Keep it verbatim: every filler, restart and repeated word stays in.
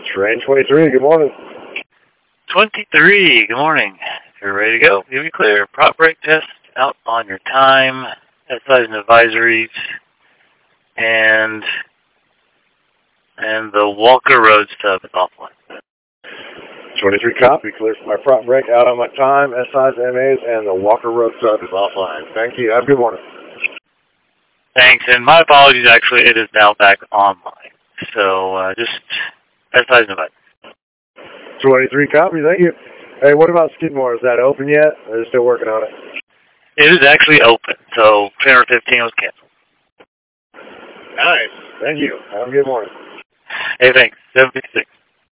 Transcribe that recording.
Train twenty-three, good morning. twenty-three, good morning. If you're ready to go, you'll be clear. Prop brake test out on your time, exercise and advisories, and and the Walker Road stub is offline. twenty-three copy, clear for my prop brake out on my time, S I's, M A's, and the Walker Road stub is offline. Thank you. Have a good morning. Thanks, and my apologies, actually, it is now back online. So uh, just S I's and advisories. twenty-three copy, thank you. Hey, what about Skidmore? Is that open yet? Or are they still working on it? It is actually open, so train fifteen was canceled. Nice. Thank you. Have a good morning. Hey, thanks. seven fifty-six.